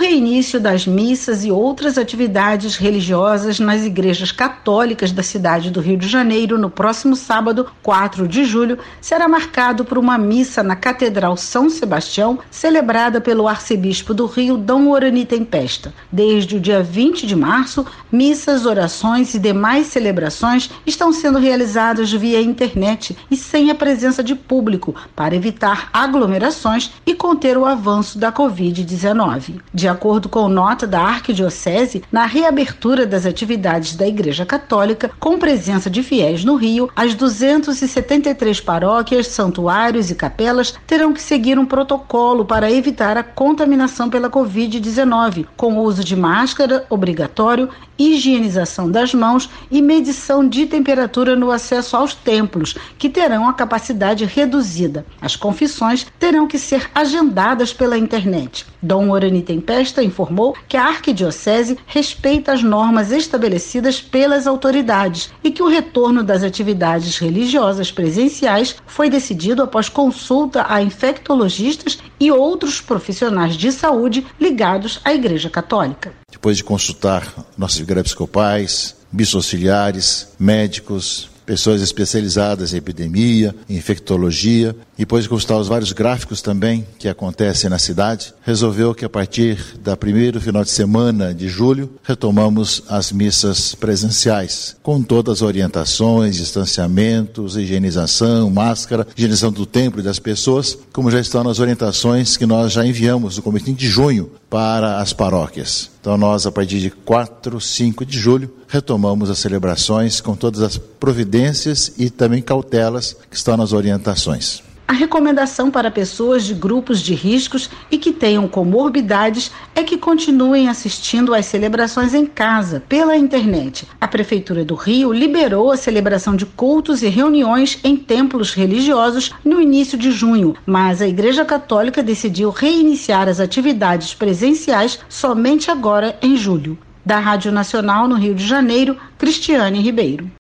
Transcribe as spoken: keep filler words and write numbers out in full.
reinício das missas e outras atividades religiosas nas igrejas católicas da cidade do Rio de Janeiro no próximo sábado, quatro de julho, será marcado por uma missa na Catedral São Sebastião, celebrada pelo arcebispo do Rio, Dom Orani Tempesta. Desde o dia vinte de março, missas, orações e demais celebrações estão sendo realizadas via internet e sem a presença de público, para evitar aglomerações e conter o avanço da covid dezenove. De acordo com nota da Arquidiocese, na reabertura das atividades da Igreja Católica, com presença de fiéis no Rio, as duzentas e setenta e três paróquias, santuários e capelas terão que seguir um protocolo para evitar a contaminação pela covid dezenove, com o uso de máscara obrigatório, higienização das mãos e medição de temperatura no acesso aos templos, que terão a capacidade reduzida. As confissões terão que ser agendadas pela internet. Dom Orani Tempesta informou que a Arquidiocese respeita as normas estabelecidas pelas autoridades e que o retorno das atividades religiosas presenciais foi decidido após consulta a infectologistas e outros profissionais de saúde ligados à Igreja Católica. Depois de consultar nossos vigários episcopais, bispos auxiliares, médicos, pessoas especializadas em epidemia, em infectologia, e depois de consultar os vários gráficos também que acontecem na cidade, resolveu que a partir da primeiro final de semana de julho, retomamos as missas presenciais, com todas as orientações, distanciamentos, higienização, máscara, higienização do templo e das pessoas, como já estão nas orientações que nós já enviamos no começo de junho para as paróquias. Então nós, a partir de quatro, cinco de julho, retomamos as celebrações com todas as providências e também cautelas que estão nas orientações. A recomendação para pessoas de grupos de riscos e que tenham comorbidades é que continuem assistindo às celebrações em casa, pela internet. A Prefeitura do Rio liberou a celebração de cultos e reuniões em templos religiosos no início de junho, mas a Igreja Católica decidiu reiniciar as atividades presenciais somente agora em julho. Da Rádio Nacional no Rio de Janeiro, Cristiane Ribeiro.